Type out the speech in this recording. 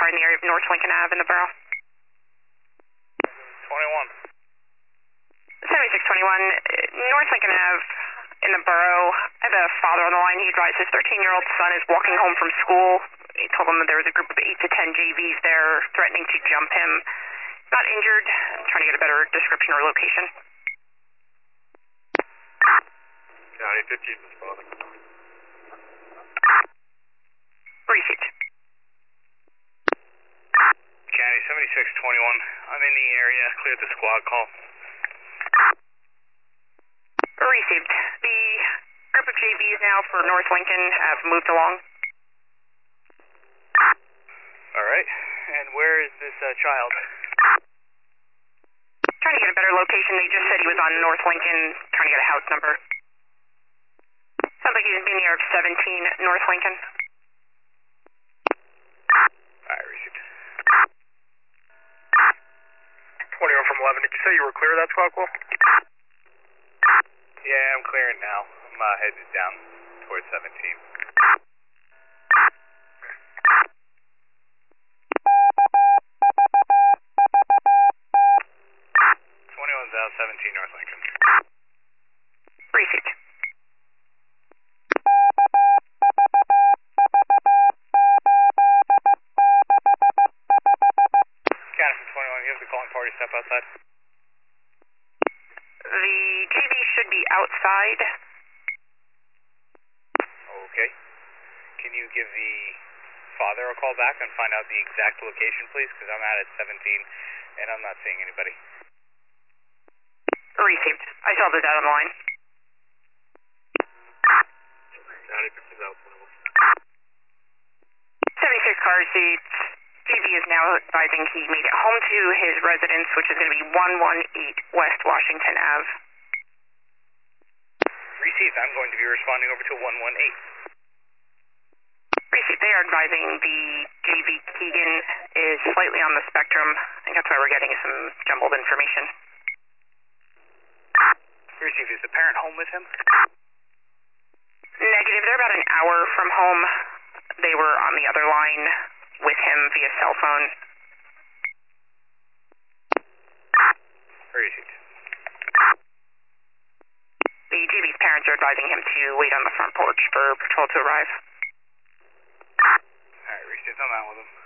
car in the area of North Lincoln Ave in the borough. 21. 7621, North Lincoln Ave in the borough. I have a father on the line. He advised his 13-year-old son is walking home from school. He told him that there was a group of 8 to 10 JVs there threatening to jump him. Not injured. I'm trying to get a better description or location. County 15 responding. Received. County 7621. I'm in the area. Cleared the squad call. Received. The group of JVs now for North Lincoln have moved along. Alright. And where is this child? Trying to get a better location. They just said he was on North Lincoln, trying to get a house number. Sounds like he's in the area of 17 North Lincoln. Alright, received. 21 from 11. Did you say you were clear of that squad call? Yeah, I'm clearing now. I'm headed down towards 17. 21's out, 17 North Lincoln. Received. County from 21, you have the calling party step outside. The JV should be outside. Okay. Can you give the father a call back and find out the exact location, please? Because I'm out at 17 and I'm not seeing anybody. Received. I saw the data on the line. County 15's out. 76 car seats. JV is now advising he made it home to his residence, which is going to be 118 West Washington Ave. Received. I'm going to be responding over to 118. Received. They are advising the JV Keegan is slightly on the spectrum. I think that's why we're getting some jumbled information. Received. Is the parent home with him? Negative. They're about an hour from home. They were on the other line with him via cell phone. Received. The JV's parents are advising him to wait on the front porch for patrol to arrive. Alright, received. I'm out with him.